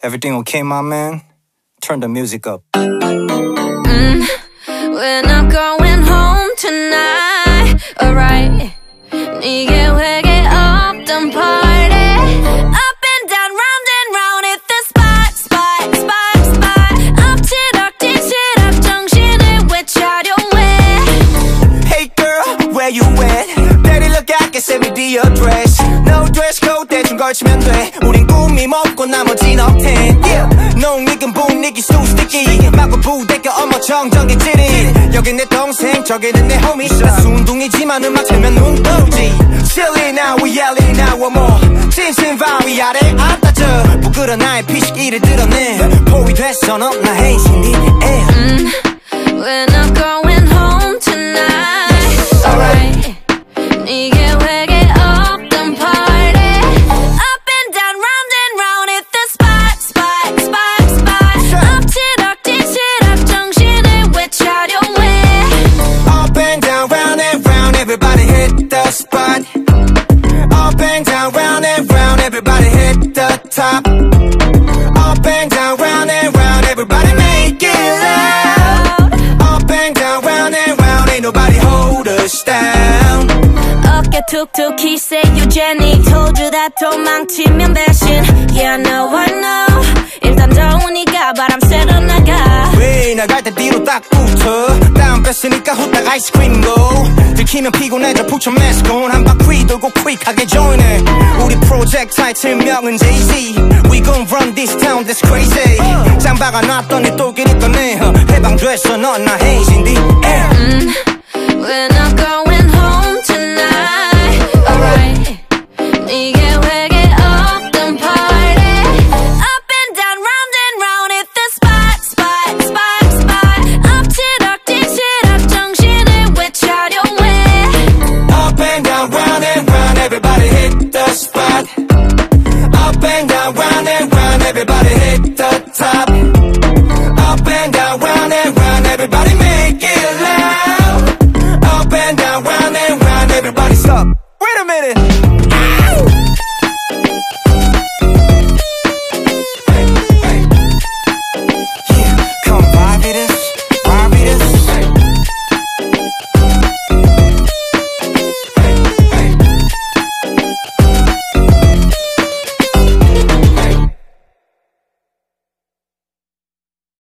Everything okay, my man? Turn the music up. We're not going home tonight, alright. 네게 회개 없던 party. Up and down, round and round, hit the spot, spot, spot, spot. 엎치락 뒤치락 정신을 외쳐려 해. Hey girl, where you at? Daddy look I can send me the address. No dress code 대충 걸치면 돼. 우린 꿈이 먹고 나머진 업텐. Yeah. 농익은 분위기 so sticky. 마구 부대껴 어머 정정의 찌릿. 여긴 내 동생 저기는 내 homie. 나 순둥이지만 음악 틀면 눈 떠오지. Silly now we yelling now one more. 찐찐바위 아래 안 따져. 부끄러운 나의 피식기를 드러내. 포위 됐어 넌 나 헤이신디. We're not going home tonight, alright. 네게 회개 없던 party. Up and down, round and round, hit the spot, spot, spot, spot. 엎치락 뒤치락 정신을 외쳐려 해. Up and down, round and round, everybody hit the spot. Up and down, round and round, everybody hit the top. Up and down, round and round, everybody make it loud. Up and down, round and round, ain't nobody hold us down. 어깨 툭툭히 say you Jenny. Told you that 도망치면 배신. Yeah, I know. 일단 더우니까 바람 쐬러 나가. 왜 나갈 때 뒤로 딱 붙어. 다운 뺐으니까 후딱 아이스크림 고. 들키면 피곤해져 put your mask on. 한 바퀴 돌고 quick하게 join해. 우리 프로젝트 타이틀명은 Jay-Z. We gon' run this town that's crazy. 짱 박아놨더니 또 끼리 떠내. 해방됐어 넌 나 헤이신디.